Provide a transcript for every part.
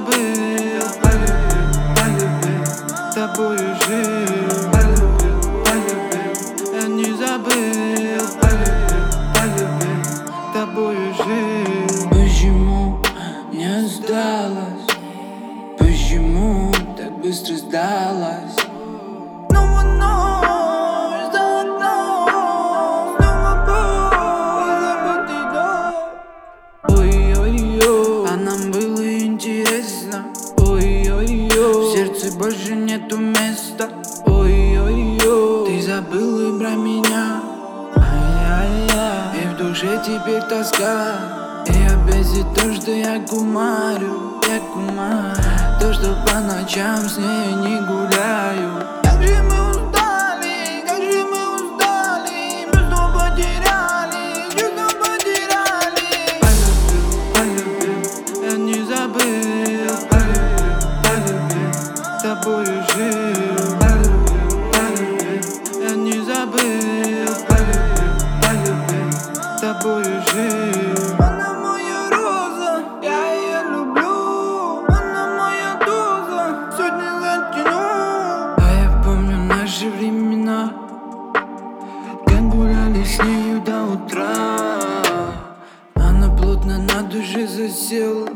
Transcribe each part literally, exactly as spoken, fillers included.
забыл. Полюбил, полюбил, тобою жил. Полюбил, полюбил, я не забыл. Полюбил, полюбил, тобою жил. Почему не сдалась? Почему так быстро сдалась? Снова ночь за окном, снова боль, забытый дом. Ой-ой-ой, а нам было интересно. Ой-ой-ой, в сердце больше нету места. Ой-ой-ой, ты забыл и про меня. Ай-яй-яй, и в душе теперь тоска. И опять за то, что я кумарю, я кумарю. То, что по ночам с ней не гуляю. Как же мы устали, как же мы устали. Чувства потеряли, чувства потеряли. Полюбил, полюбил, я не забыл. Полюбил, полюбил, тобою жил. Полюбил, полюбил, я не забыл. Полюбил, полюбил, тобою жил. Она моя роза, я ее люблю. Она моя доза, сегодня затяну. А я помню наши времена, как гуляли с нею до утра. Она плотно на душе засела.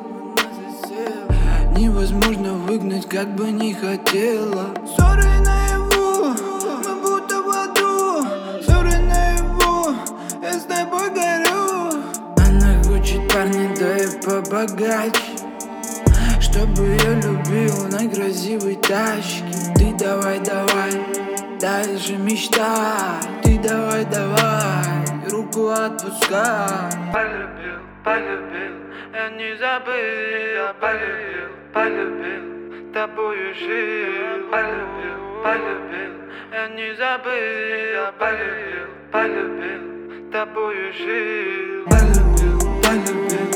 Невозможно выгнать, как бы не хотела. Ссоры наяву, мы будто в аду. Ссоры наяву, я с тобой горю. Она хочет парня, да и побогаче, чтобы я любил на красивой тачке. Ты давай, давай, дальше мечтай. Ты давай, давай, руку отпускай. Полюбил, полюбил, я не забыл. Полюбил, полюбил, тобою жил. Полюбил, полюбил, я не забыл. Полюбил, полюбил, тобою жил. Полюбил, полюбил,